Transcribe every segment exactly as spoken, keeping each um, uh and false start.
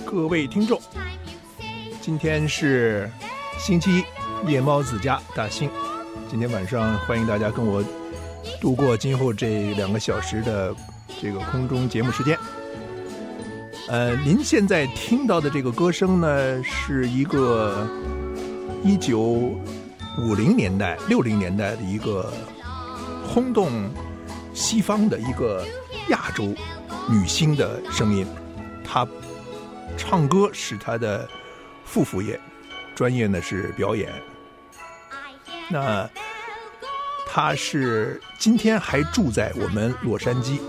各位听众，今天是星期一，夜猫子家大兴。今天晚上欢迎大家跟我度过今后这两个小时的这个空中节目时间。呃，您现在听到的这个歌声呢，是一个一九五零年代、六零年代的一个轰动西方的一个亚洲女星的声音。她唱歌是她的副副业，专业呢是表演。那她是今天还住在我们洛杉矶。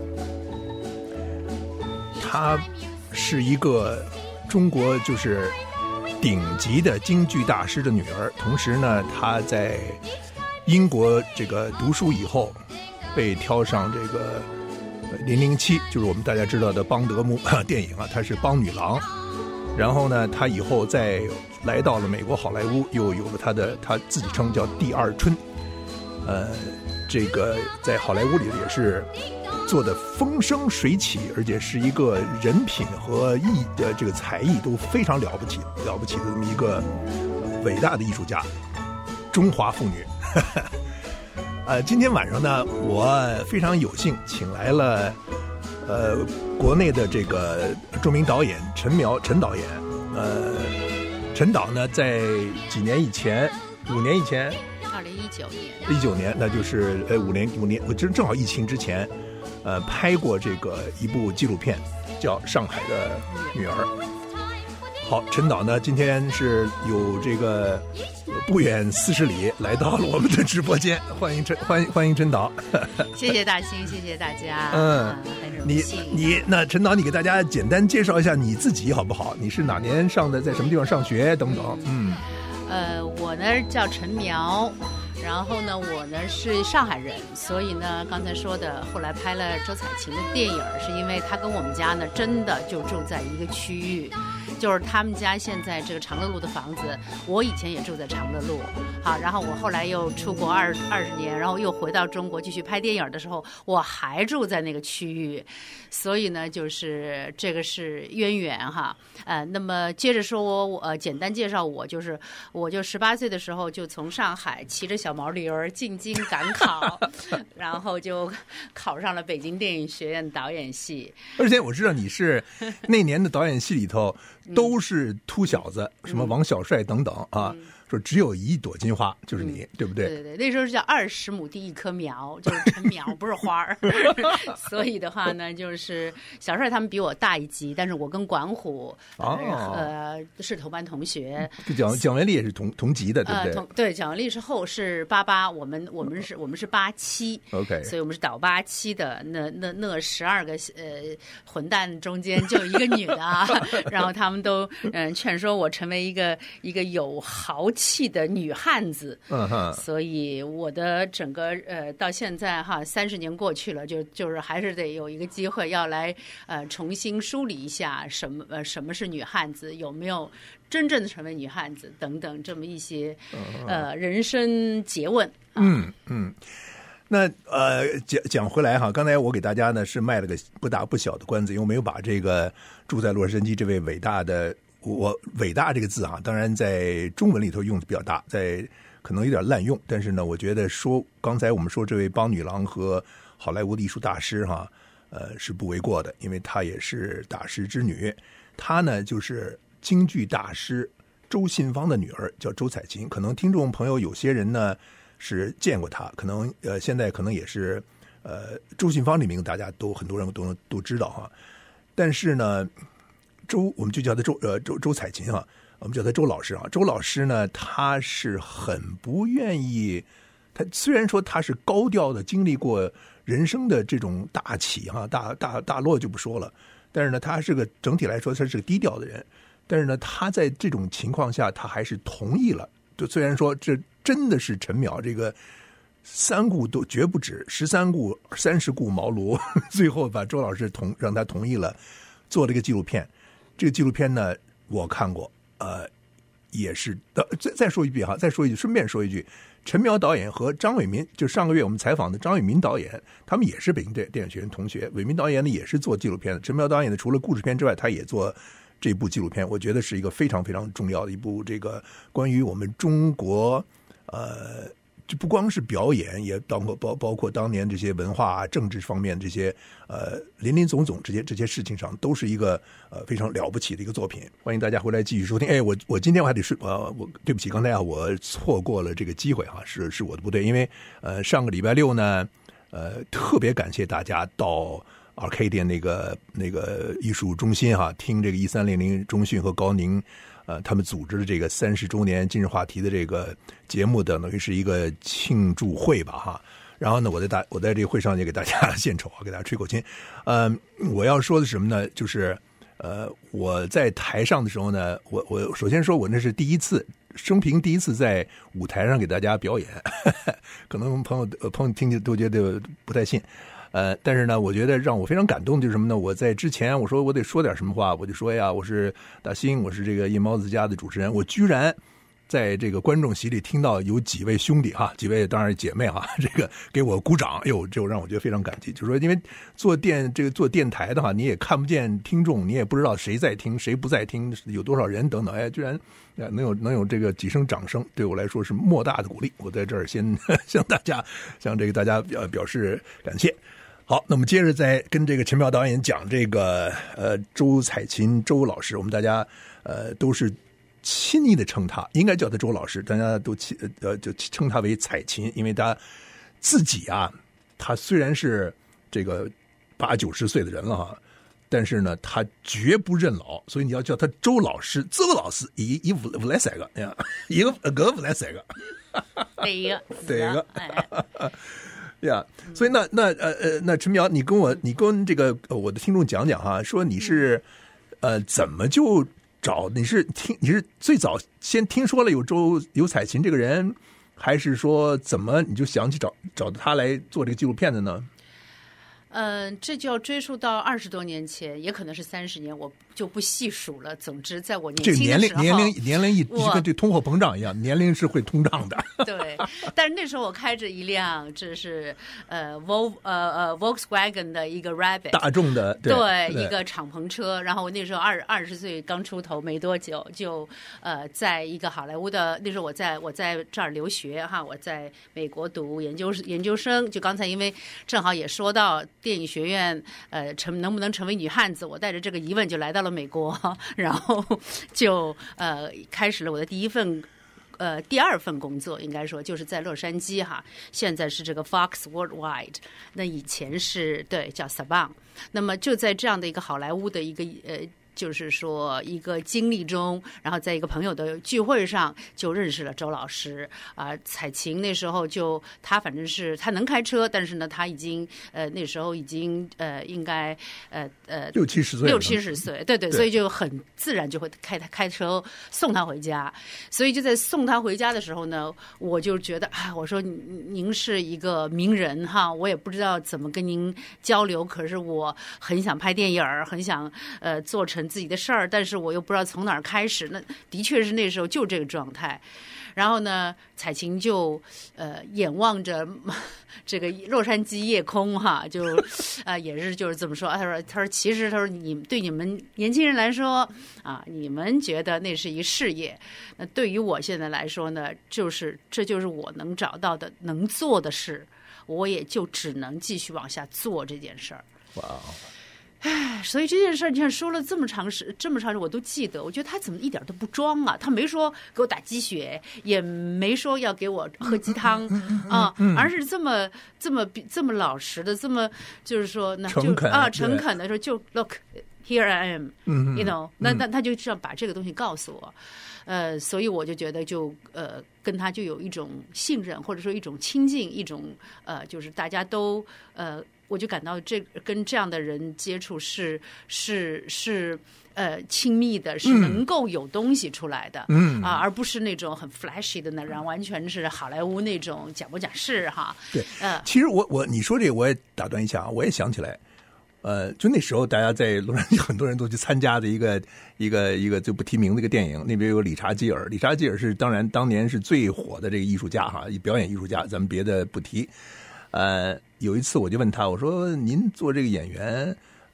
她是一个中国就是顶级的京剧大师的女儿，同时呢，她在英国这个读书以后，被挑上这个零零七，就是我们大家知道的邦德姆电影啊，她是邦女郎。然后呢，她以后再来到了美国好莱坞，又有了她的她自己称叫第二春。呃，这个在好莱坞里也是做的风生水起，而且是一个人品和艺的这个才艺都非常了不起了不起的这么一个伟大的艺术家，中华妇女。呃，今天晚上呢，我非常有幸请来了呃国内的这个著名导演陈苗陈导演。呃，陈导呢，在几年以前，五年以前， 二零一九年， 一九年，那就是呃五年五年，我正正好疫情之前。呃，拍过这个一部纪录片，叫《上海的女儿》。好，陈导呢，今天是有这个不远四十里来到了我们的直播间，欢迎陈欢迎欢迎陈导。 谢谢大兴，谢谢大家。 嗯， 啊、很荣你幸。 你那陈导，你给大家简单介绍一下你自己好不好？你是哪年上的，在什么地方上学等等？嗯， 呃，我呢叫陈苗。然后呢，我呢是上海人，所以呢，刚才说的，后来拍了周采芹的电影，是因为他跟我们家呢真的就住在一个区域，就是他们家现在这个长乐路的房子，我以前也住在长乐路，好，然后我后来又出国二二十年，然后又回到中国继续拍电影的时候，我还住在那个区域，所以呢，就是这个是渊源哈，呃，那么接着说我，我呃简单介绍我，就是我就十八岁的时候就从上海骑着小毛驴儿进京赶考，然后就考上了北京电影学院导演系。 而且我知道你是那年的导演系里头都是秃小子，嗯、什么王小帅等等啊。嗯，说只有一朵金花，就是你，嗯、对不对？ 对对对，那时候是叫二十亩地一棵苗，就是陈苗，不是花儿。所以的话呢，就是小帅他们比我大一级，但是我跟管虎呃、哦、呃是同班同学。 蒋蒋雯丽也是同同级的，对不对？ 呃、同对，蒋雯丽是后是八八，我们我们是我们是八七 ，OK， 所以我们是倒八七的。那那那十二个呃混蛋中间就有一个女的啊，然后他们都嗯、呃、劝说我成为一个一个有豪气的女汉子，嗯哼，所以我的整个呃到现在哈三十年过去了，就就是还是得有一个机会要来呃重新梳理一下什么呃什么是女汉子，有没有真正的成为女汉子等等这么一些呃人生诘问。啊、 嗯嗯，那呃讲讲回来哈，刚才我给大家呢是卖了个不大不小的关子，因为我没有把这个住在洛杉矶这位伟大的。我伟大这个字啊，当然在中文里头用的比较大，在可能有点滥用，但是呢，我觉得说刚才我们说这位邦女郎和好莱坞的艺术大师哈，呃是不为过的，因为她也是大师之女。她呢就是京剧大师周信芳的女儿，叫周采芹。可能听众朋友有些人呢是见过她，可能呃现在可能也是呃周信芳这名大家都很多人都都知道哈，但是呢。周，我们就叫他周呃周周采芹啊，我们叫他周老师啊。周老师呢，他是很不愿意，他虽然说他是高调的经历过人生的这种大起哈、啊、大大大落就不说了，但是呢，他是个整体来说他是个低调的人，但是呢，他在这种情况下，他还是同意了。就虽然说这真的是陈淼这个三顾都绝不止，十三顾三十顾茅庐，最后把周老师同让他同意了，做了一个纪录片。这个纪录片呢，我看过，呃，也是的。再再说一句哈，再说一句，顺便说一句，陈淼导演和张伟民，就上个月我们采访的张伟民导演，他们也是北京电电影学院同学。伟民导演呢也是做纪录片的。陈淼导演呢，除了故事片之外，他也做这部纪录片，我觉得是一个非常非常重要的一部这个关于我们中国呃。就不光是表演，也包括包包括当年这些文化、啊、政治方面这些呃林林总总这些这些事情上，都是一个呃非常了不起的一个作品。欢迎大家回来继续收听。哎，我我今天我还得睡，呃，我对不起，刚才啊我错过了这个机会哈、啊，是是我的不对，因为呃上个礼拜六呢，呃特别感谢大家到Arcadian那个那个艺术中心哈、啊，听这个一三零零中讯和高宁。呃，他们组织的这个三十周年今日话题的这个节目的，等于是一个庆祝会吧，哈。然后呢，我在大我在这个会上也给大家献丑啊，给大家吹口琴。呃，我要说的是什么呢？就是呃，我在台上的时候呢，我我首先说我那是第一次，生平第一次在舞台上给大家表演，可能朋友朋友听见都觉得不太信。呃，但是呢，我觉得让我非常感动就是什么呢？我在之前我说我得说点什么话，我就说呀，我是大兴，我是这个夜猫子家的主持人，我居然在这个观众席里听到有几位兄弟哈，几位当然姐妹哈，这个给我鼓掌，哎呦，这让我觉得非常感激。就是说，因为做电这个做电台的话，你也看不见听众，你也不知道谁在听，谁不在听，有多少人等等，哎，居然能有能有这个几声掌声，对我来说是莫大的鼓励。我在这儿先向大家向这个大家表表示感谢。好，那么接着再跟这个陈苗导演讲这个呃周采芹周老师，我们大家呃都是亲昵的称他，应该叫他周老师，大家都呃就称他为采芹，因为他自己啊，他虽然是这个八九十岁的人了哈，但是呢，他绝不认老，所以你要叫他周老师，周老师一一五五来三个，呀，一个个五来三个， 对一个， 对一个。 哎呀、yeah, 所以那那呃呃，那陈苗，你跟我你跟这个、呃、我的听众讲讲哈，说你是呃怎么就找你是听你是最早先听说了有周有采芹这个人，还是说怎么你就想起找找他来做这个纪录片的呢？ 嗯、呃，这就要追溯到二十多年前，也可能是三十年，我就不细数了。总之，在我年轻的时候， 这个年龄年龄年龄一就跟这通货膨胀一样，年龄是会通胀的。 对，但是那时候我开着一辆这是呃 Vol 呃呃 Volkswagen 的一个 Rabbit 大众的 对, 对, 对一个敞篷车，然后我那时候二二十岁刚出头没多久，就呃在一个好莱坞的那时候我在我在这儿留学哈，我在美国读研究研究生，就刚才因为正好也说到。电影学院，呃，成能不能成为女汉子？我带着这个疑问就来到了美国，然后就呃开始了我的第一份，呃，第二份工作，应该说就是在洛杉矶哈。现在是这个 Fox Worldwide， 那以前是对叫 Saban。那么就在这样的一个好莱坞的一个呃。就是说一个经历中，然后在一个朋友的聚会上就认识了周老师啊、呃。采芹那时候就他反正是他能开车，但是呢他已经呃那时候已经呃应该呃呃六七十岁六七十岁，对对，所以就很自然就会开他开车送他回家。所以就在送他回家的时候呢，我就觉得啊，我说您是一个名人哈，我也不知道怎么跟您交流，可是我很想拍电影，很想呃做成。自己的事儿，但是我又不知道从哪儿开始。那的确是那时候就这个状态。然后呢，采芹就呃眼望着这个洛杉矶夜空哈，就呃也是就是这么说。他说他说其实他说你对你们年轻人来说啊，你们觉得那是一事业，那对于我现在来说呢，就是这就是我能找到的能做的事，我也就只能继续往下做这件事儿。 哇。 唉，所以这件事儿，你看说了这么长时，这么长时，我都记得。我觉得他怎么一点都不装啊？他没说给我打鸡血，也没说要给我喝鸡汤啊，而是这么这么这么老实的，这么就是说，那就啊诚恳的说，就 look here I am，you know，那那他就这样把这个东西告诉我。呃，所以我就觉得就呃跟他就有一种信任，或者说一种亲近，一种呃就是大家都呃。我就感到这跟这样的人接触是是是呃亲密的，是能够有东西出来的，嗯啊，而不是那种很 flashy 的那人，完全是好莱坞那种讲不讲事哈。 对，呃，其实我我你说这个我也打断一下啊，我也想起来，呃，就那时候大家在洛杉矶很多人都去参加的一个一个一个就不提名的一个电影，那边有理查基尔，理查基尔是当然当年是最火的这个艺术家哈，表演艺术家，咱们别的不提。呃，有一次我就问他，我说您做这个演员，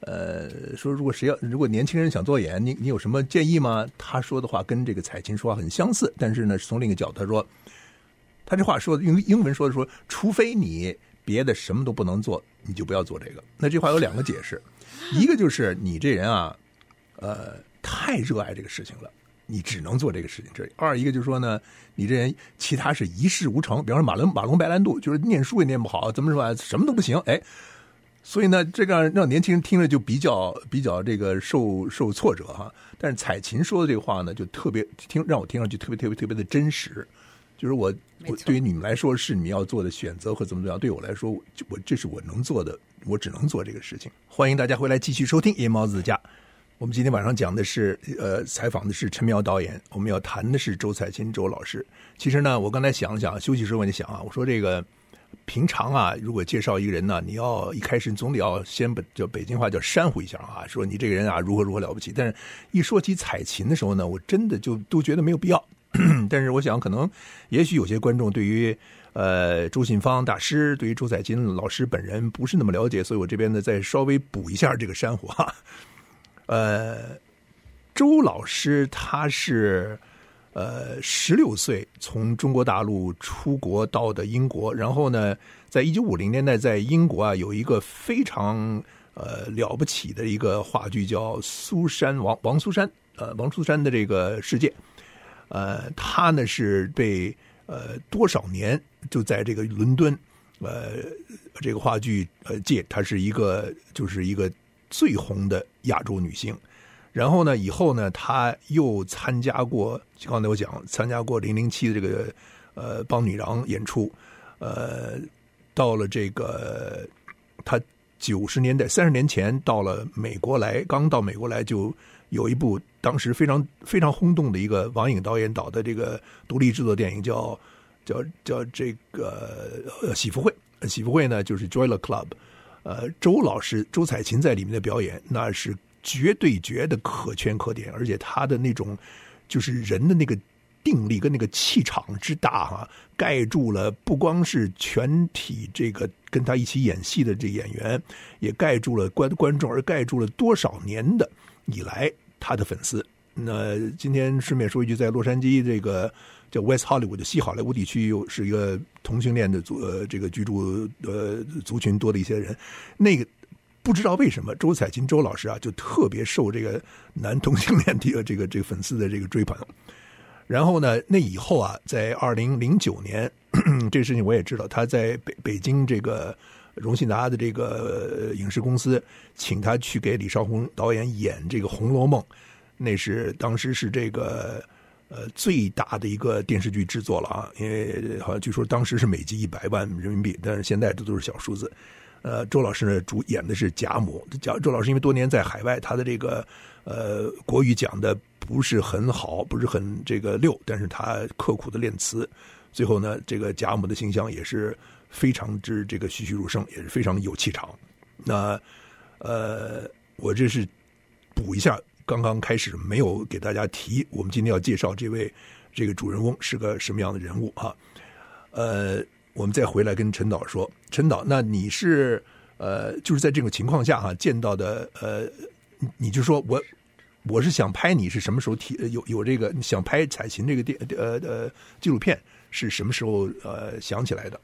呃，说如果谁要如果年轻人想做演员，你你有什么建议吗？他说的话跟这个彩琴说话很相似，但是呢，从另一个角度他说，他这话说的用英文说的说，除非你别的什么都不能做，你就不要做这个。那这话有两个解释，一个就是你这人啊，呃，太热爱这个事情了，你只能做这个事情。这二一个就是说呢，你这人其他是一事无成，比方说马龙马龙白兰度，就是念书也念不好，怎么说什么都不行，哎。所以呢，这个让年轻人听了就比较比较这个受受挫折哈。但是彩琴说的这个话呢，就特别听让我听上去特别特别特别的真实。就是我我对于你们来说是你们要做的选择或怎么怎么样，对我来说，我这是我能做的，我只能做这个事情。欢迎大家回来继续收听《夜猫子家》。我们今天晚上讲的是呃，采访的是陈苗导演，我们要谈的是周彩琴周老师。其实呢，我刚才想想休息时候我就想啊，我说这个。平常啊，如果介绍一个人呢，你要一开始总得要先叫北京话叫煽乎一下啊，说你这个人啊如何如何了不起。但是一说起彩琴的时候呢，我真的就都觉得没有必要。但是我想，可能也许有些观众对于呃周信芳大师，对于周彩琴老师本人不是那么了解，所以我这边呢再稍微补一下这个煽乎哈。呃，周老师他是。呃，十六岁从中国大陆出国到的英国，然后呢，在一九五零年代在英国啊有一个非常呃了不起的一个话剧叫苏珊王王苏珊呃王苏珊的这个世界，呃，他呢是被呃多少年就在这个伦敦呃这个话剧呃界，她是一个就是一个最红的亚洲女星。然后呢，以后呢，他又参加过，刚才我讲参加过零零七的这个呃帮女郎演出，呃，到了这个他九十年代三十年前到了美国来，刚到美国来就有一部当时非常非常轰动的一个王颖导演导的这个独立制作电影叫叫叫这个呃喜福会，喜福会呢就是 Joy Club， 呃，周老师周彩琴在里面的表演那是。绝对绝的可圈可点，而且他的那种就是人的那个定力跟那个气场之大哈、啊，盖住了不光是全体这个跟他一起演戏的这演员，也盖住了观观众，而盖住了多少年的以来他的粉丝。那今天顺便说一句，在洛杉矶这个叫 West Hollywood 的西好莱坞地区，又是一个同性恋的族呃这个居住呃族群多的一些人，那个。不知道为什么周彩琴周老师啊就特别受这个男同性恋的这个这个粉丝的这个追捧。然后呢，那以后啊，在二零零九年，这个事情我也知道，他在北北京这个荣信达的这个影视公司，请他去给李少红导演演这个《红楼梦》，那是当时是这个呃最大的一个电视剧制作了啊，因为好像据说当时是每集一百万人民币，但是现在这都是小数字。呃，周老师呢主演的是贾母。贾周老师因为多年在海外，他的这个呃国语讲的不是很好，不是很这个溜，但是他刻苦的练词，最后呢，这个贾母的形象也是非常之这个栩栩如生，也是非常有气场。那呃，我这是补一下，刚刚开始没有给大家提，我们今天要介绍这位这个主人翁是个什么样的人物啊？呃。我们再回来跟陈导说，陈导，那你是呃，就是在这种情况下哈、啊、见到的呃，你就说我我是想拍你是什么时候提有有这个想拍彩琴这个电呃呃纪录片是什么时候呃想起来的？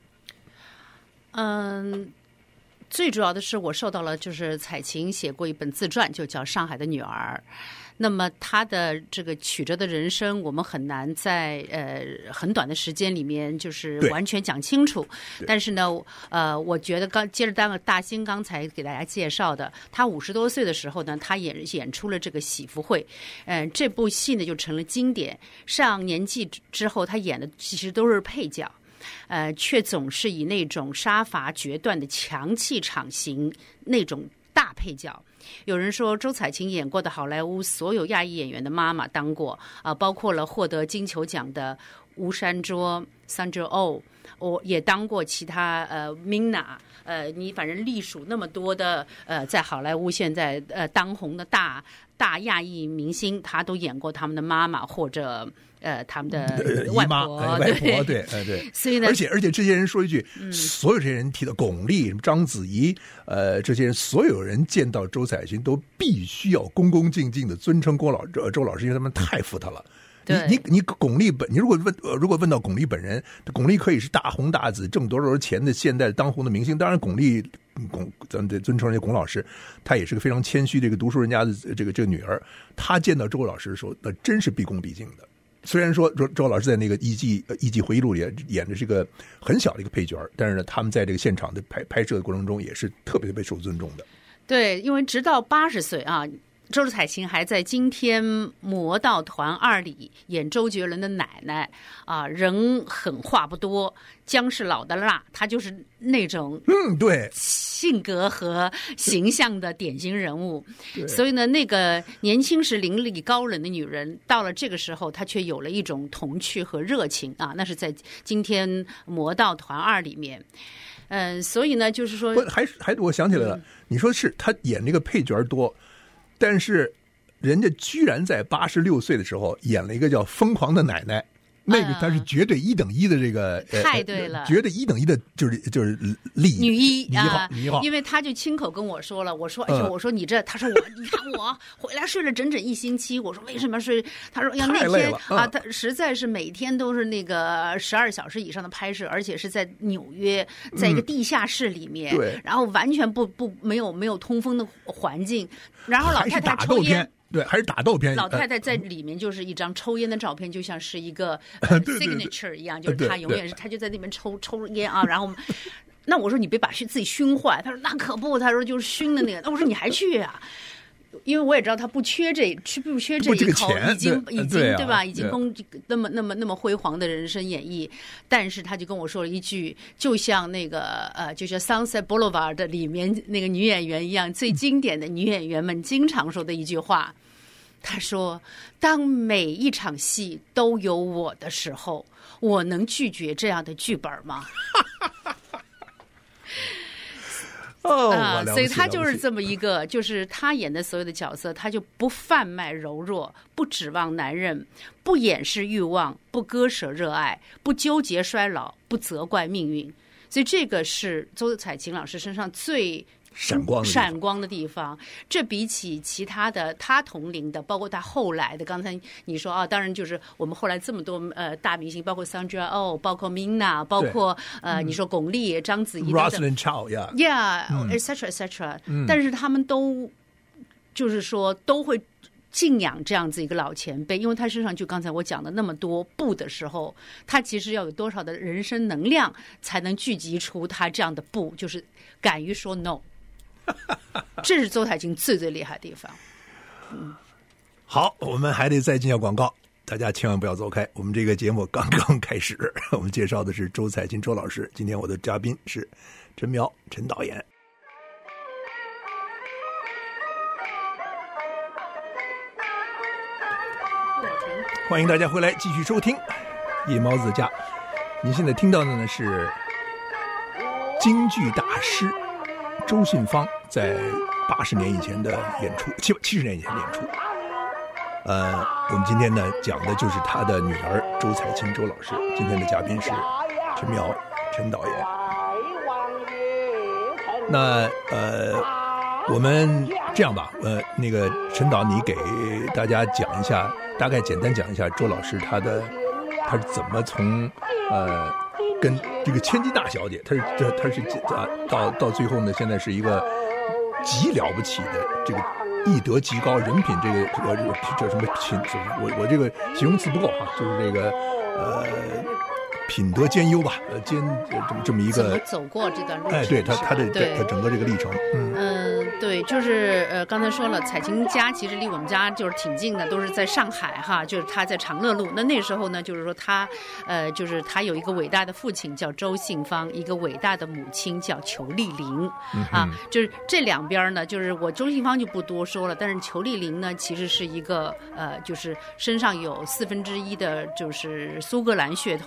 嗯，最主要的是我受到了就是彩琴写过一本自传，就叫《上海的女儿》。那么他的这个曲折的人生，我们很难在呃很短的时间里面就是完全讲清楚。但是呢，呃，我觉得刚接着当大兴刚才给大家介绍的，他五十多岁的时候呢，他演演出了这个《喜福会》，嗯、呃，这部戏呢就成了经典。上年纪之后，他演的其实都是配角。呃，却总是以那种杀伐决断的强气场型，那种大配角。有人说周彩琴演过的好莱坞所有亚裔演员的妈妈当过啊、呃，包括了获得金球奖的吴珊卓、Sandra Oh， 我也当过其他呃 Mina， 呃，你反正隶属那么多的呃，在好莱坞现在呃当红的大大亚裔明星，他都演过他们的妈妈或者。呃，他们的外婆， 呃、外婆，对，呃，对， 所以呢， 而且而且这些人说一句，嗯、所有这些人提到巩俐、章子怡，呃，这些人所有人见到周采芹都必须要恭恭敬敬的尊称郭老周周老师，因为他们太服他了。你你你巩俐本，你如果问如果问到巩俐本人，巩俐可以是大红大紫、挣多少钱的现代当红的明星。当然，巩俐巩咱们得尊称人家巩老师，他也是个非常谦虚的一个读书人家的这个这个女儿。她见到周老师的时候，那真是毕恭毕敬的。虽然说周周老师在那个一季一季回忆录里演的是个很小的一个配角，但是呢，他们在这个现场的拍拍摄的过程中也是特别特别受尊重的。 对，因为直到八十岁啊，周采芹还在今天《魔盗团二》里演周杰伦的奶奶啊，人狠话不多，姜是老的辣，她就是那种嗯对性格和形象的典型人物。所以呢，那个年轻时伶俐高冷的女人，到了这个时候，她却有了一种童趣和热情啊，那是在今天《魔盗团二》里面。嗯，所以呢，就是说， 还还我想起来了，嗯、你说是她演那个配角多。但是，人家居然在八十六岁的时候演了一个叫《疯狂的奶奶》，那个他是绝对一等一的这个， 呃、太对了， 绝对一等一的，就是就是丽女一女一号，女一号。 因为他就亲口跟我说了，我说，哎呦，我说你这，他说我，你看我回来睡了整整一星期，我说为什么睡？他说呀，那天啊，他实在是每天都是那个十二小时以上的拍摄，而且是在纽约，在一个地下室里面， 嗯、对， 然后完全不不没有没有通风的环境。然后老太太抽烟， 对，还是打斗片。 老太太在里面就是一张抽烟的照片，就像是一个、呃、signature 一样，就是她永远是她就在那边抽抽烟啊。然后，那我说你别把自己熏坏，她说那可不，她说就是熏的那个。那我说你还去啊？因为我也知道他不缺这缺不缺这一口，已经已经 对, 对吧？已经供那么那么那么辉煌的人生演绎，但是他就跟我说了一句，就像那个呃，就像《Sunset Boulevard》的里面那个女演员一样，最经典的女演员们经常说的一句话。他说：“当每一场戏都有我的时候，我能拒绝这样的剧本吗？” 哦、 啊，所以他就是这么一个，就是他演的所有的角色，他就不贩卖柔弱，不指望男人，不掩饰欲望，不割舍热爱，不纠结衰老，不责怪命运。所以这个是周采芹老师身上最闪光的闪光的地方。这比起其他的他同龄的，包括他后来的，刚才你说啊，当然就是我们后来这么多呃大明星，包括 Sandra Oh， 包括 Mina， 包括呃、嗯、你说巩俐、章子怡 Rosalind Chow， yeah yeah et cetera et cetera，但是他们都就是说都会敬仰这样子一个老前辈，因为他身上就刚才我讲的那么多步的时候，他其实要有多少的人生能量才能聚集出他这样的步，就是敢于说 no。这是周采芹最最厉害的地方。嗯， 好，我们还得再进下广告，大家千万不要走开。我们这个节目刚刚开始，我们介绍的是周采芹周老师。今天我的嘉宾是陈苗陈导演。欢迎大家回来继续收听《夜猫子家》。您现在听到的呢是京剧大师周信芳在八十年以前的演出，七七十年以前的演出。呃，我们今天呢讲的就是他的女儿周采芹周老师。今天的嘉宾是陈苗陈导演。那呃，我们这样吧，呃，那个陈导，你给大家讲一下，大概简单讲一下周老师他的他是怎么从呃。跟这个千金大小姐，她是这，她是啊，到到最后呢，现在是一个极了不起的这个艺德极高、人品这个这个这个这什么品？我我这个形容词不够哈，就是这个呃品德兼优吧，呃兼这么这么一个怎么走过这段路程？ 哎，对他他的他整个这个历程，嗯嗯、呃，对，就是呃刚才说了，采芹家其实离我们家就是挺近的，都是在上海哈，就是他在长乐路。那那时候呢，就是说他呃就是他有一个伟大的父亲叫周信芳，一个伟大的母亲叫裘丽玲、嗯、啊，就是这两边呢，就是我周信芳就不多说了，但是裘丽玲呢，其实是一个呃就是身上有四分之一的就是苏格兰血统。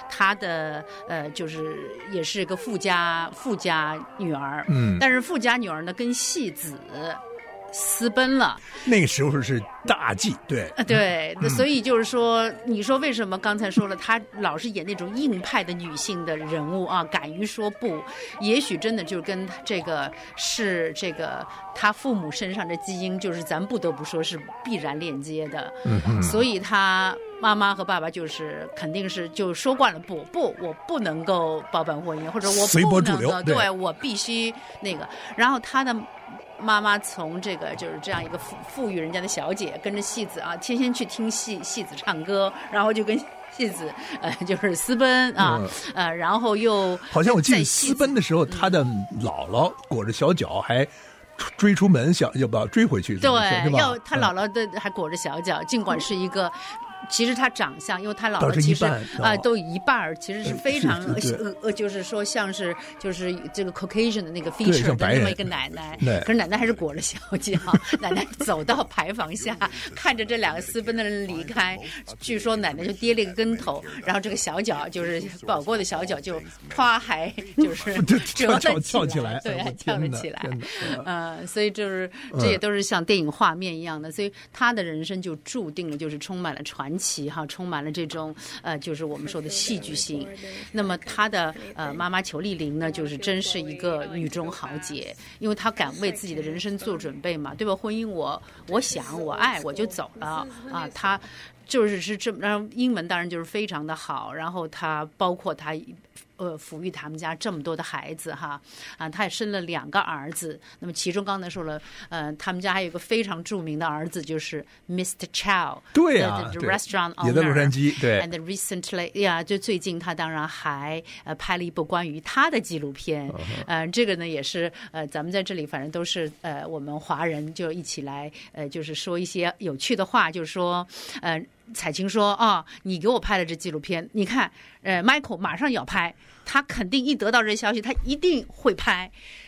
她的呃就是也是个富家富家女儿， 嗯， 但是富家女儿呢跟戏子私奔了， 那个时候是大忌，对， 对， 嗯、 所以就是说，你说为什么刚才说了，她老是演那种硬派的女性的人物啊，敢于说不，也许真的就是跟这个是这个她父母身上的基因，就是咱不得不说是必然链接的， 嗯， 所以她妈妈和爸爸就是肯定是就说惯了不不，我不能够包办婚姻，或者我随波逐流， 不能够，对，我必须那个，然后她的。妈妈从这个就是这样一个富富裕人家的小姐，跟着戏子啊，天天去听戏戏子唱歌，然后就跟戏子呃就是私奔啊，嗯、呃，然后又好像我记得私奔的时候，他的姥姥裹着小脚还追出门，想要不要追回去？ 对， 要他姥姥的还裹着小脚，尽管是一个。其实他长相，因为他姥姥其实啊、呃、都一半其实是非常呃呃，就是说像是就是这个 Caucasian 的那个 feature 的那么一个奶奶，可是奶奶还是裹着小脚，奶奶走到牌坊下，看着这两个私奔的人离开，据说奶奶就跌了一个跟头，然后这个小脚就是宝过的小脚就唰还就是折了跳起来， 对，还跳了起来，呃，所以就是这也都是像电影画面一样的，所以他的人生就注定了就是充满了传奇哈，充满了这种呃，就是我们说的戏剧性。那么她的呃妈妈裘丽玲呢，就是真是一个女中豪杰，因为她敢为自己的人生做准备嘛，对吧？婚姻我我想我爱我就走了啊，她就是是这么，然后英文当然就是非常的好，然后她包括她。呃，抚育他们家这么多的孩子哈，啊，他也生了两个儿子。那么其中刚才说了，呃，他们家还有一个非常著名的儿子，就是 Mister Chow， 对啊 ，the restaurant owner， 也在洛杉矶，对。 And recently， 呀，就最近他当然还呃拍了一部关于他的纪录片， uh-huh. 呃，这个呢也是呃咱们在这里反正都是呃我们华人就一起来呃就是说一些有趣的话，就是说呃。彩琴说啊、哦，你给我拍了这纪录片，你看，呃 ，Michael 马上要拍，他肯定一得到这消息，他一定会拍。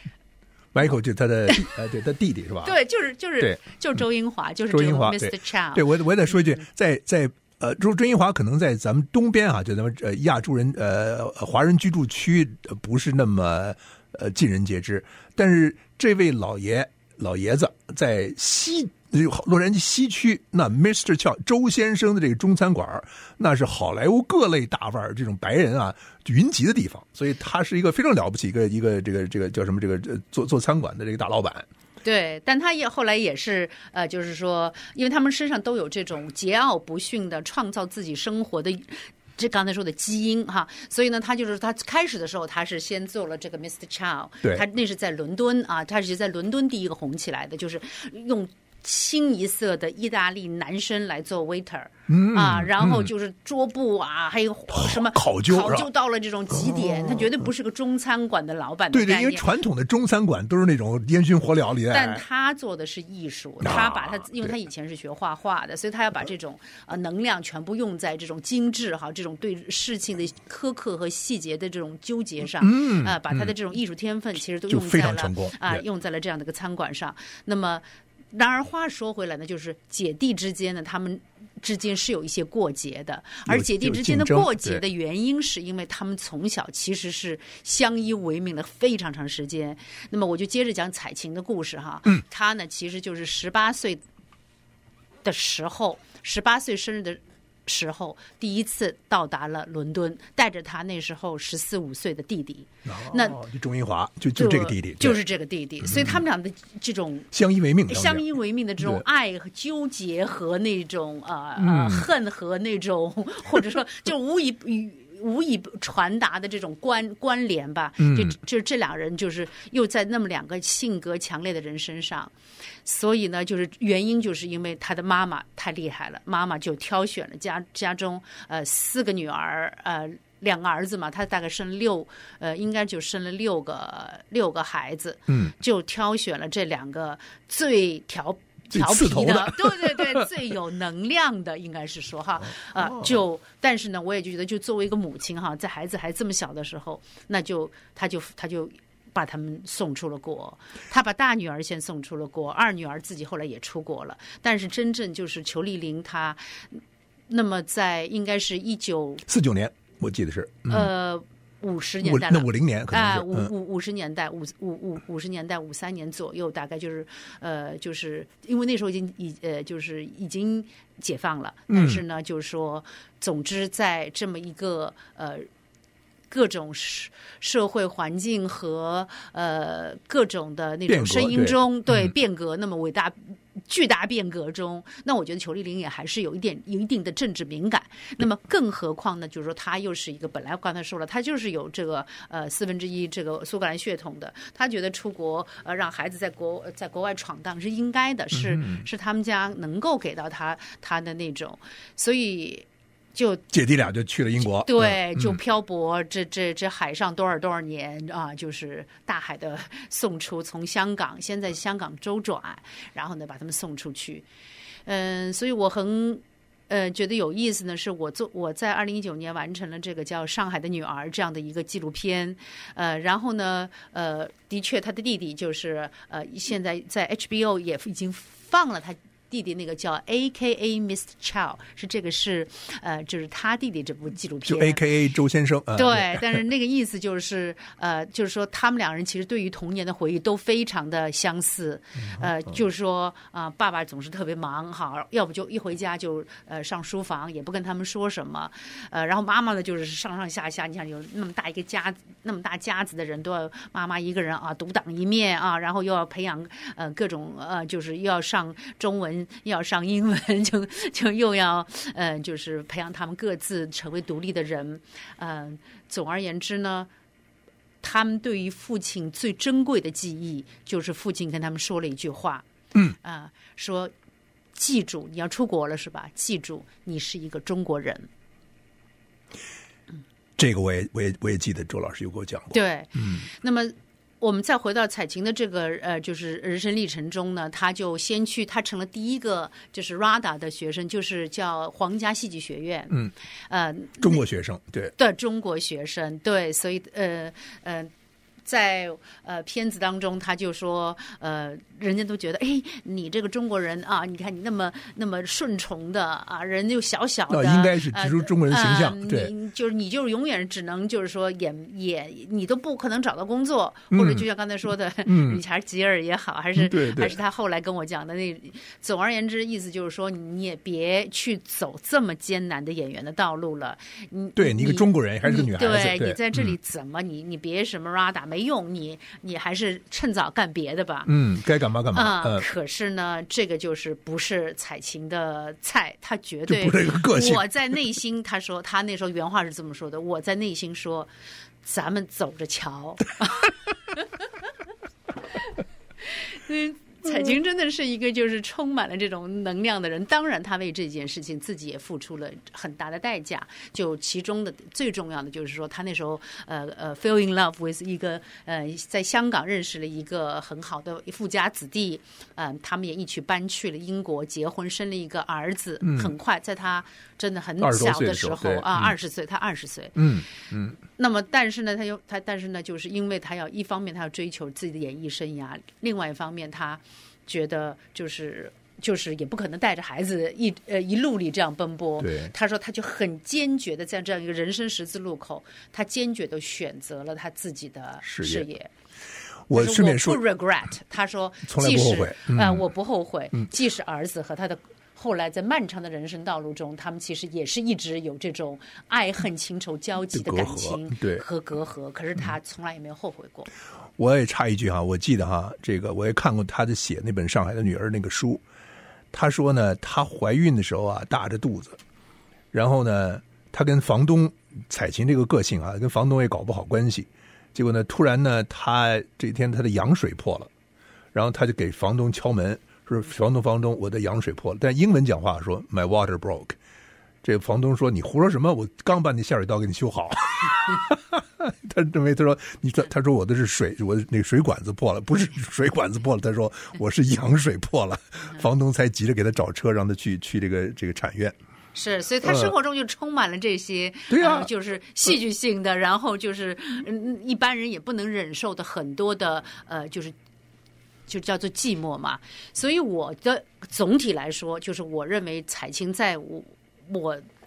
Michael 就是他的呃，对，他弟弟是吧？ 对，就是就是对， 就是周英华，就是周英华 Mister Chow。 对，我我也再说一句，在在呃，周周英华可能在咱们东边啊，就咱们呃亚洲人呃华人居住区不是那么呃尽人皆知，但是这位老爷老爷子在西。洛杉矶西区，那 Mister Chow 周先生的这个中餐馆，那是好莱坞各类大腕这种白人啊云集的地方，所以他是一个非常了不起一个一个这个这个叫什么这个做做餐馆的这个大老板。 对，但他也后来也是呃，就是说，因为他们身上都有这种桀骜不驯的创造自己生活的。这刚才说的基因哈，所以呢，他就是他开始的时候，他是先做了这个 Mister Chow， 他那是在伦敦啊，他是在伦敦第一个红起来的，就是用。清一色的意大利男生来做 waiter， 嗯啊，然后就是桌布啊，嗯、还有什么考究， 考究到了这种极点，哦、他绝对不是个中餐馆的老板的对对，因为传统的中餐馆都是那种烟熏火燎里的， 但他做的是艺术，啊、他把他，因为他以前是学画画的，所以他要把这种呃能量全部用在这种精致哈，这种对事情的苛刻和细节的这种纠结上， 嗯， 啊、呃，把他的这种艺术天分其实都用在了啊、呃，用在了这样的一个餐馆上，那么。然而话说回来呢，就是姐弟之间呢，他们之间是有一些过节的，而姐弟之间的过节的原因是因为他们从小其实是相依为命了非常长时间。那么我就接着讲彩琴的故事哈， 嗯， 他呢其实就是十八岁的时候，十八岁生日的时候第一次到达了伦敦，带着他那时候十四五岁的弟弟。 哦、 那就钟英华，就就这个弟弟， 就是这个弟弟，所以他们俩的这种相依为命、 相依为命的这种爱和纠结和那种呃呃恨和那种，或者说就无以无以传达的这种关关联吧。就就这两人就是又在那么两个性格强烈的人身上。所以呢，就是原因就是因为他的妈妈太厉害了，妈妈就挑选了家家中呃四个女儿，呃两个儿子嘛，他大概生六呃应该就生了六个六个孩子， 嗯， 就挑选了这两个最调调皮的， 的对对对，最有能量的，应该是说哈，啊、呃，就但是呢，我也觉得，就作为一个母亲哈，在孩子还这么小的时候，那就他就他就。把他们送出了国，他把大女儿先送出了国，二女儿自己后来也出国了。但是真正就是裘丽玲她，那么在应该是一九四九年， 我记得是， 嗯、呃。五十年代了，那五零年可能是啊，五五五十年代，五五五五十年代，五三年左右，大概就是呃，就是因为那时候已经已呃，就是已经解放了，但是呢，嗯、就是说，总之在这么一个呃各种社会环境和呃各种的那种声音中，对, 对、嗯、变革那么伟大。巨大变革中，那我觉得裘丽玲也还是有一点有一定的政治敏感。那么，更何况呢？就是说，她又是一个本来刚才说了，她就是有这个呃四分之一这个苏格兰血统的。她觉得出国呃让孩子在国在国外闯荡是应该的，是、嗯、是他们家能够给到他他的那种，所以。就姐弟俩就去了英国， 对，就漂泊这这这海上多少多少年啊，就是大海的送出，从香港先在香港周转，然后呢把他们送出去。嗯，所以我很呃觉得有意思呢，是我做我在二零一九年完成了这个叫《上海的女儿》这样的一个纪录片，呃，然后呢，呃，的确他的弟弟就是呃现在在 H B O 也已经放了他。弟弟那个叫 A K A Mister Chow 是这个是呃就是他弟弟这部纪录片， 就 A K A 周先生、呃、 对，但是那个意思就是呃就是说他们两人其实对于童年的回忆都非常的相似，呃就是说啊、呃、爸爸总是特别忙，好，要不就一回家就呃上书房，也不跟他们说什么，呃然后妈妈呢就是上上下下，你想有那么大一个家那么大家子的人都要妈妈一个人啊独当一面啊，然后又要培养呃各种呃就是又要上中文。要上英文，就就又要呃，就是培养他们各自成为独立的人。嗯、呃，总而言之呢，他们对于父亲最珍贵的记忆，就是父亲跟他们说了一句话， 嗯啊、呃，说记住你要出国了是吧？记住你是一个中国人。 这个我也我也我也记得周老师有给我讲过。 对， 嗯， 那么。我们再回到彩琴的这个呃，就是人生历程中呢，他就先去，他成了第一个就是 R A D A 的学生，就是叫皇家戏剧学院， 嗯， 呃， 中国学生，对， 对，中国学生，对，所以呃呃，在呃片子当中，他就说呃，人家都觉得，哎，你这个中国人啊，你看你那么那么顺从的啊，人又小小的， 那、哦、应该是指出中国人形象， 呃、 对， 你就是你就是永远只能就是说演演，你都不可能找到工作，嗯、或者就像刚才说的，嗯，你还是吉尔也好，还是、 嗯、对对还是他后来跟我讲的那，总而言之，意思就是说，你也别去走这么艰难的演员的道路了。你对你一个中国人还是个女孩子， 对， 对你在这里怎么、嗯、你你别什么 R A D A 没用，你你还是趁早干别的吧。 嗯，该干嘛干嘛。 啊、 嗯， 可是呢，这个就是不是彩琴的菜，他绝对不是一个个性。 我在内心，他说他那时候原话是这么说的，我在内心说，咱们走着瞧。嗯。彩琴真的是一个就是充满了这种能量的人，当然他为这件事情自己也付出了很大的代价，就其中的最重要的就是说他那时候呃呃 fell in love with 一个呃在香港认识了一个很好的富家子弟，呃他们也一起搬去了英国结婚，生了一个儿子，嗯、很快在他真的很小的时候啊二十岁他二十岁， 嗯嗯， 那么但是呢他又他但是呢就是因为他要一方面他要追求自己的演艺生涯，另外一方面他觉得就是就是也不可能带着孩子一呃一路里这样奔波。 对， 他说他就很坚决的在这样一个人生十字路口，他坚决的选择了他自己的事业。 事业我顺便说， 不 regret。他说， 从来不后悔。 嗯、呃，我不后悔。嗯，即使儿子和他的后来在漫长的人生道路中，他们其实也是一直有这种爱恨情仇交集的感情和隔阂，可是他从来也没有后悔过。 我也插一句哈，我记得哈，这个我也看过他的写那本《上海的女儿》那个书。他说呢，她怀孕的时候啊，大着肚子，然后呢，她跟房东彩琴这个个性啊，跟房东也搞不好关系。结果呢，突然呢，她这一天她的羊水破了，然后她就给房东敲门，说：“房东，房东，我的羊水破了。”但英文讲话说 ：“My water broke。”这个房东说：“你胡说什么？我刚把你下水道给你修好。”他认为他说你他说我的是水，我那个水管子破了，不是水管子破了。他说我是羊水破了，房东才急着给他找车，让他去去这个这个产院。 是，所以他生活中就充满了这些， 呃、对啊、 呃，就是戏剧性的，呃、然后就是嗯，一般人也不能忍受的很多的呃，就是就叫做寂寞嘛。所以我的总体来说，就是我认为彩琴在我我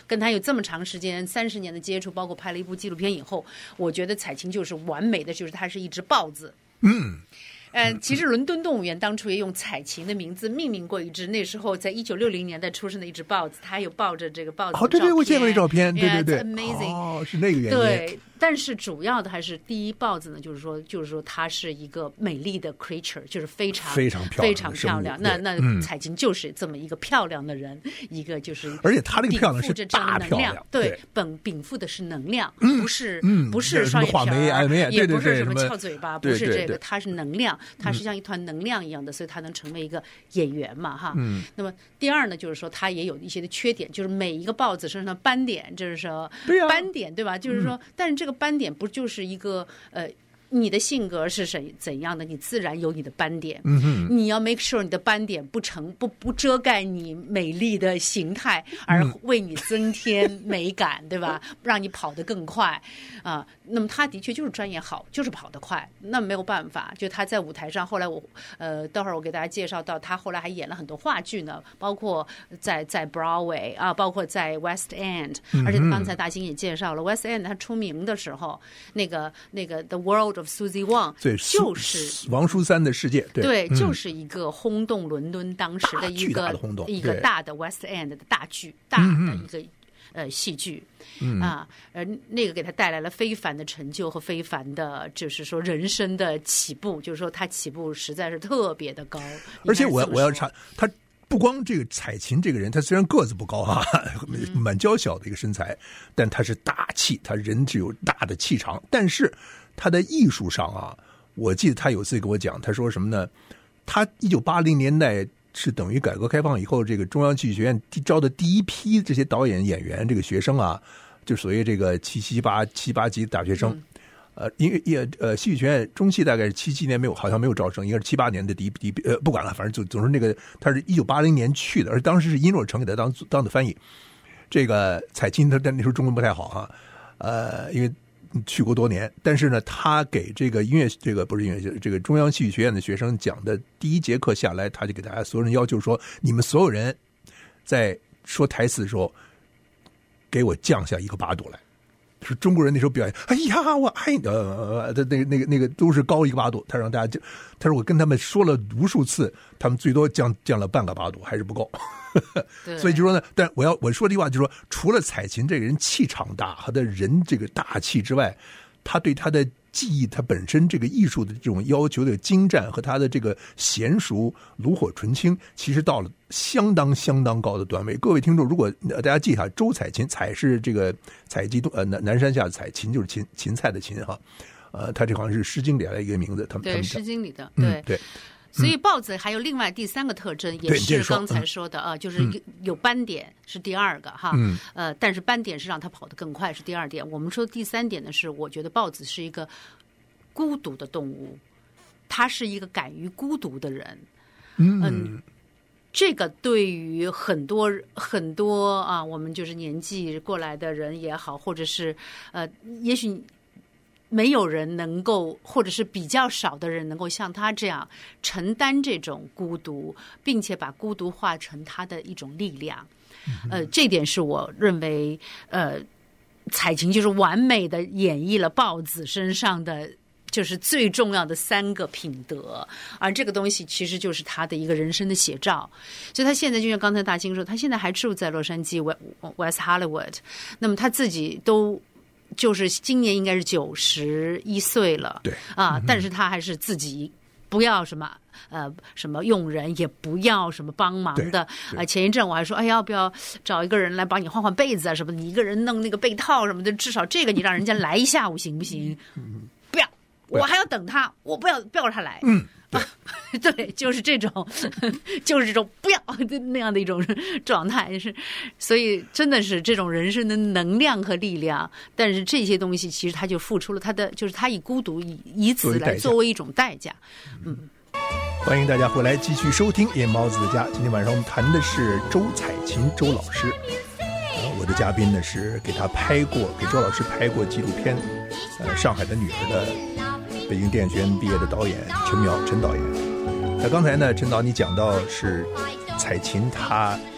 跟他有这么长时间三十年的接触，包括拍了一部纪录片以后，我觉得彩琴就是完美的，就是它是一只豹子。 嗯。 呃，其实伦敦动物园当初也用彩琴的名字命名过一只，那时候在一九六零年代出生的一只豹子，它有抱着这个豹子的照片。 哦，对对，我见过那照片，对对对 ，amazing， 哦，是那个原因。 对，但是主要的还是第一豹子呢，就是说，就是说它是一个美丽的 creature， 就是非常非常漂亮， 非常漂亮。那那、嗯、彩琴就是这么一个漂亮的人，一个就是， 而且她这个漂亮是大漂亮， 对，对本禀赋的是能量，嗯、不是、嗯、不是双眼皮儿，也不是什么翘嘴巴， 对对对不是这个，它是能量，它是像一团能量一样的，所以他能成为一个演员嘛，哈。嗯。那么第二呢，就是说他也有一些的缺点，就是每一个豹子身上的斑点，就是说斑点，对吧？就是说，但是这个斑点不就是一个呃。你的性格是怎怎样的，你自然有你的斑点。嗯哼，你要 make sure 你的斑点不成不不遮盖你美丽的形态，而为你增添美感，嗯、对吧？让你跑得更快啊、呃。那么他的确就是专业好，就是跑得快，那没有办法。就他在舞台上，后来我呃，待会儿我给大家介绍到，他后来还演了很多话剧呢，包括在在 Broadway 啊，包括在 West End，、嗯、而且刚才大兴也介绍了 West End， 他出名的时候，那个那个 The World of Susie Wong， 就是王淑三的世界，对， 对嗯、就是一个轰动伦敦当时的一个一个大的 West End 的大剧，大的一个、嗯、呃戏剧、嗯、啊，呃，那个给他带来了非凡的成就和非凡的，就是说人生的起步，就是说他起步实在是特别的高。 而且我我要查他。不光这个彩琴这个人，他虽然个子不高啊，蛮娇小的一个身材，但他是大气，他人只有大的气场。但是他的艺术上啊，我记得他有次跟我讲，他说什么呢？他一九八零年代是等于改革开放以后，这个中央戏剧学院招的第一批这些导演演员，这个学生啊，就所谓这个七七八七八级大学生。嗯呃，因为也呃，戏剧学院中戏大概是七七年没有，好像没有招生，应该是七八年的第一第一呃，不管了，反正就总是那个，他是一九八零年去的，而当时是殷若成给他当当的翻译。这个彩琴他但那时候中文不太好哈、啊，呃，因为去过多年，但是呢，他给这个音乐这个不是音乐这个中央戏剧学院的学生讲的第一节课下来，他就给大家所有人要求说，你们所有人在说台词的时候，给我降下一个八度来。是中国人那时候表演，哎呀，我爱你，呃，那个那个那个都是高一个八度。他让大家就，他说我跟他们说了无数次，他们最多降降了半个八度，还是不够。所以就说呢，但我要我说这句话就是说，除了彩琴这个人气场大，他的人这个大气之外，他对他的技艺，他本身这个艺术的这种要求的精湛和他的这个娴熟、炉火纯青，其实到了相当相当高的段位。各位听众，如果大家记一下，周彩琴，彩是这个采集呃南南山下的采，芹就是芹芹菜的芹哈，呃，他这好像是《诗经》里来的一个名字，他们对《诗经》里的对、 嗯、 对。 所以豹子还有另外第三个特征，也是刚才说的啊，就是有有斑点是第二个哈，嗯、呃，但是斑点是让它跑得更快是第二点。我们说第三点呢，是我觉得豹子是一个孤独的动物，它是一个敢于孤独的人，嗯。嗯这个对于很多很多啊，我们就是年纪过来的人也好，或者是呃，也许没有人能够，或者是比较少的人能够像他这样承担这种孤独，并且把孤独化成他的一种力量。呃，这点是我认为，呃，彩琴就是完美的演绎了豹子身上的就是最重要的三个品德，而这个东西其实就是他的一个人生的写照。所以他现在就像刚才大兴说，他现在还住在洛杉矶 West Hollywood， 那么他自己都就是今年应该是九十一岁了， 对啊，但是他还是自己不要什么呃什么佣人，也不要什么帮忙的。呃，前一阵我还说，哎，要不要找一个人来帮你换换被子啊什么的？你一个人弄那个被套什么的，至少这个你让人家来一下午行不行？嗯、不要，我还要等他，我不要不要他来。嗯。对，对，就是这种，就是这种不要那样的一种状态，是，所以真的是这种人生的能量和力量。但是这些东西其实他就付出了他的，就是他以孤独以以此来作为一种代价。嗯， 欢迎大家回来继续收听《夜猫子的家》。今天晚上我们谈的是周彩琴周老师。呃，我的嘉宾呢是给他拍过，给周老师拍过纪录片，呃，《上海的女儿》的。北京电影学院毕业的导演陈苗陈导演，那刚才呢，陈导你讲到是彩琴她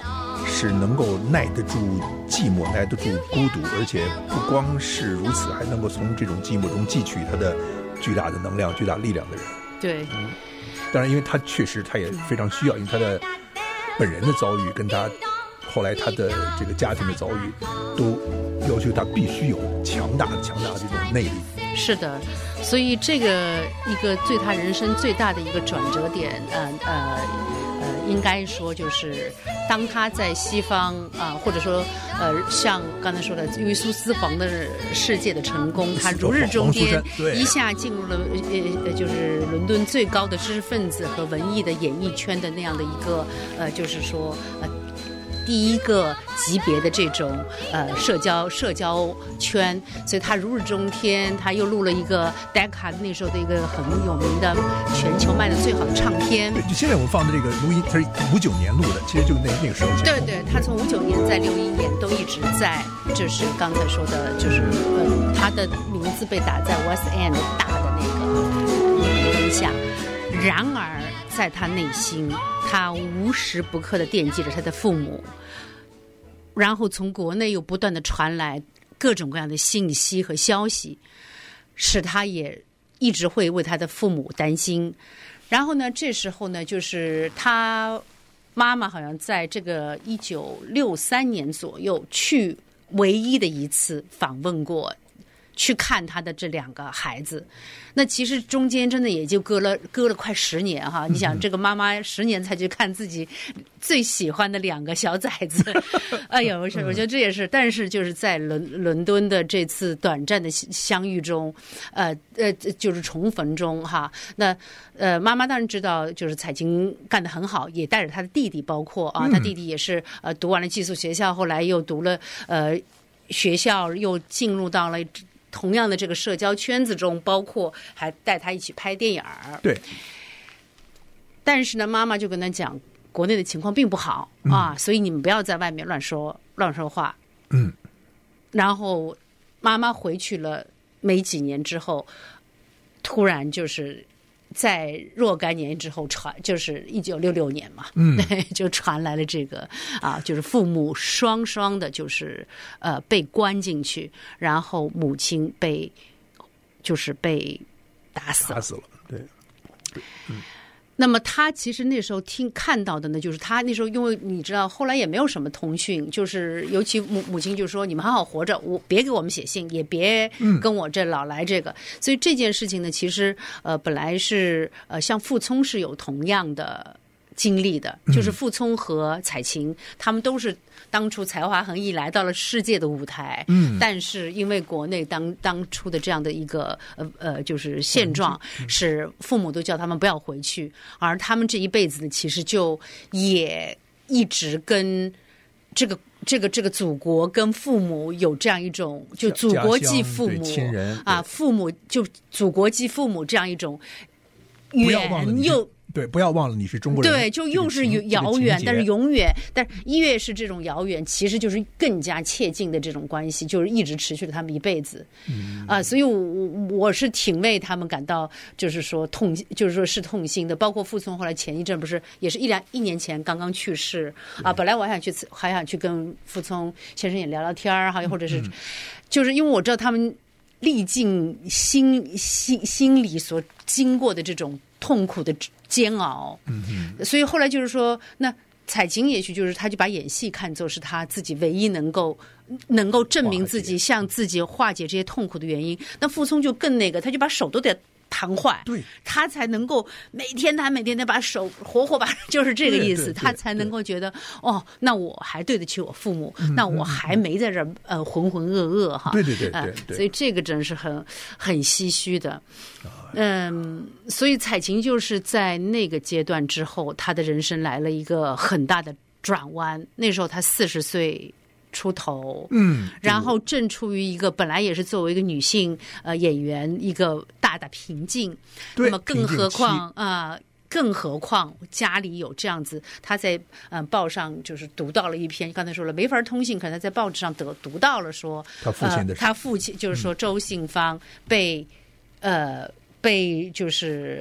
是能够耐得住寂寞，耐得住孤独，而且不光是如此，还能够从这种寂寞中汲取他的巨大的能量、巨大力量的人。 对， 嗯，当然，因为他确实他也非常需要，因为他的本人的遭遇跟他后来他的这个家庭的遭遇，都要求他必须有强大的、强大的这种内力。 是的，所以这个一个对他人生最大的一个转折点，呃呃呃，应该说就是当他在西方啊、呃，或者说呃，像刚才说的，由于苏斯黄的世界的成功，他如日中天，一下进入了呃呃，就是伦敦最高的知识分子和文艺的演艺圈的那样的一个呃，就是说呃。第一个级别的这种呃社交社交圈，所以他如日中天，他又录了一个 Decca 那时候的一个很有名的全球卖的最好的唱片。 对，就现在我们放的这个录音，它是五九年录的，其实就那那个时候。 对对，他从五九年在六一年都一直在，就是刚才说的，就是呃他的名字被打在 West End 大的那个灯下，然而在他内心，他无时不刻地惦记着他的父母，然后从国内又不断地传来各种各样的信息和消息，使他也一直会为他的父母担心。然后呢，这时候呢，就是他妈妈好像在这个一九六三年左右去唯一的一次访问过，去看他的这两个孩子。那其实中间真的也就隔了隔了快十年哈，你想这个妈妈十年才去看自己最喜欢的两个小崽子，哎呦，我觉得这也是，但是就是在伦伦敦的这次短暂的相遇中，呃呃，就是重逢中哈，那呃妈妈当然知道，就是彩琴干得很好，也带着他的弟弟，包括啊，他弟弟也是呃读完了寄宿学校，后来又读了呃学校，又进入到了同样的这个社交圈子中，包括还带他一起拍电影儿。 对。 但是呢，妈妈就跟他讲，国内的情况并不好、嗯、啊，所以你们不要在外面乱说乱说话。 嗯。 然后妈妈回去了没几年之后，突然就是在若干年之后传，就是一九六六年嘛， 嗯， 对，就传来了这个啊，就是父母双双的，就是呃被关进去，然后母亲被就是被打死了， 打死了，对，嗯。 那么他其实那时候听看到的呢，就是他那时候因为你知道，后来也没有什么通讯，就是尤其母母亲就说你们好好活着，我别给我们写信，也别跟我这老来这个。嗯、所以这件事情呢，其实呃本来是呃像傅聪是有同样的经历的，就是傅聪和彩琴、嗯、他们都是当初才华横溢来到了世界的舞台，嗯，但是因为国内当当初的这样的一个呃呃就是现状，是父母都叫他们不要回去，而他们这一辈子呢，其实就也一直跟这个这个这个祖国跟父母有这样一种，就祖国即父母啊，父母就祖国即父母这样一种远又。 对，不要忘了你是中国人。 对，就又是遥远，但是永远，但是越是这种遥远，其实就是更加切近的这种关系，就是一直持续了他们一辈子。嗯啊，所以我我是挺为他们感到，就是说痛，就是说是痛心的。包括傅聪后来前一阵不是也是一两一年前刚刚去世啊，本来我还想去还想去跟傅聪先生也聊聊天儿，哈，或者是、嗯、就是因为我知道他们历尽心心心里所经过的这种痛苦的煎熬，嗯，所以后来就是说，那彩琴也许就是他就把演戏看作是他自己唯一能够能够证明自己向自己化解这些痛苦的原因。那傅聪就更那个，他就把手都得弹坏， 对， 他才能够每天他每天得把手活活把，就是这个意思，他才能够觉得哦，那我还对得起我父母，嗯、那我还没在这儿呃浑浑噩噩哈， 对对对 对, 对, 对、呃，所以这个真是很很唏嘘的。嗯，所以彩琴就是在那个阶段之后，她的人生来了一个很大的转弯。那时候她四十岁出头，嗯，然后正处于一个本来也是作为一个女性呃演员一个大的瓶颈，那么更何况啊、呃，更何况家里有这样子，她在嗯、呃、报上就是读到了一篇，刚才说了没法通信，可能在报纸上得读到了说， 她父亲的， 她、父亲就是说周信芳被、嗯、呃。被就是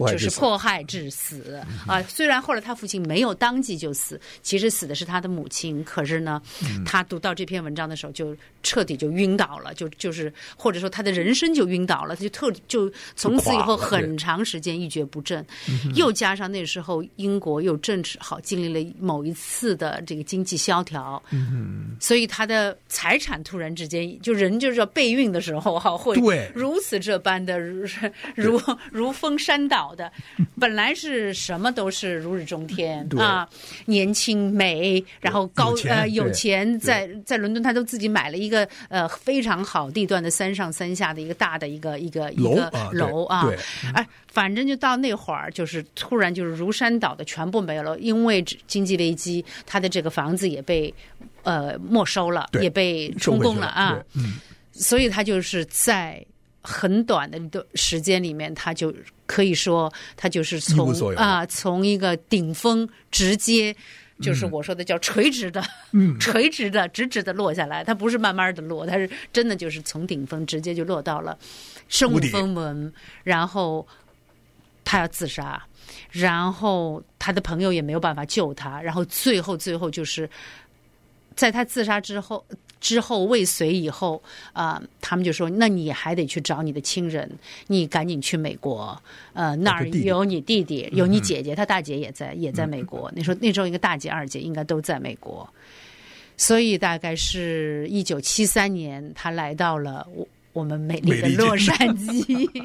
就是迫害致死啊、呃。虽然后来他父亲没有当即就死，其实死的是他的母亲。可是呢，他读到这篇文章的时候就彻底就晕倒了，就就是或者说他的人生就晕倒了，他就特就从此以后很长时间一蹶不振。又加上那时候英国又正好经历了某一次的这个经济萧条，嗯、所以他的财产突然之间就人就是要备孕的时候哈，会如此这般的如如如风山倒的。本来是什么都是如日中天啊，年轻美，然后高有钱呃有钱，在在伦敦他都自己买了一个呃非常好地段的三上三下的一个大的一个一个一个楼啊，哎，反正就到那会儿就是突然就是如山倒的全部没有了，因为经济危机，他的这个房子也被呃没收了，也被充公了啊，嗯，所以他就是在很短的一段时间里面，他就可以说他就是从啊从一个顶峰直接就是我说的叫垂直的，嗯，垂直的直直的落下来，它不是慢慢的落，它是真的就是从顶峰直接就落到了身无分文，然后他要自杀，然后他的朋友也没有办法救他，然后最后最后就是在他自杀之后。之后未遂以后啊、呃，他们就说，那你还得去找你的亲人，你赶紧去美国，呃，那儿有你弟弟，有你姐姐，他大姐也在，也在美国。那时候那时候一个大姐二姐应该都在美国，所以大概是一九七三年，他来到了我我们美丽的洛杉矶。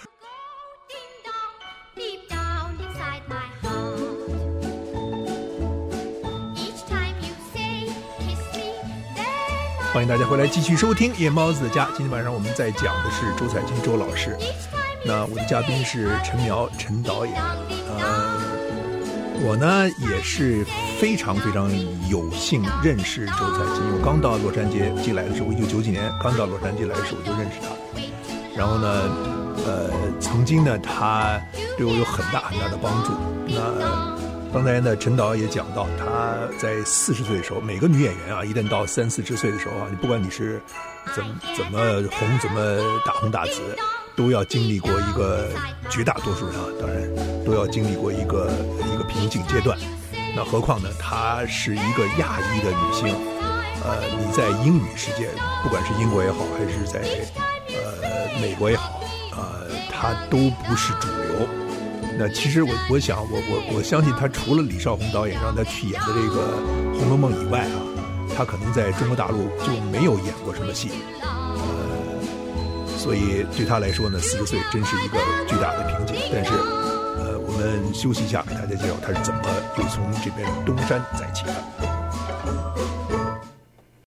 欢迎大家回来继续收听夜猫子的家。今天晚上我们在讲的是周采芹周老师，那我的嘉宾是陈苗陈导演。呃，我呢也是非常非常有幸认识周采芹，因为我刚到洛杉矶进来的时候，一九九几年刚到洛杉矶来的时候我就认识他。然后呢，呃，曾经呢他对我有很大很大的帮助。那刚才呢，陈导也讲到，他在四十岁的时候，每个女演员啊，一旦到三四十岁的时候啊，你不管你是怎么怎么红，怎么大红大紫，都要经历过一个绝大多数人啊，当然都要经历过一个一个瓶颈阶段。那何况呢，她是一个亚裔的女性，呃，你在英语世界，不管是英国也好，还是在呃美国也好，呃，她都不是主流。那其实我我想我我我相信他除了李少红导演让他去演的这个《红楼梦》以外啊，他可能在中国大陆就没有演过什么戏，呃，所以对他来说呢，四十岁真是一个巨大的瓶颈。但是，呃，我们休息一下，给大家介绍他是怎么又从这边东山再起的。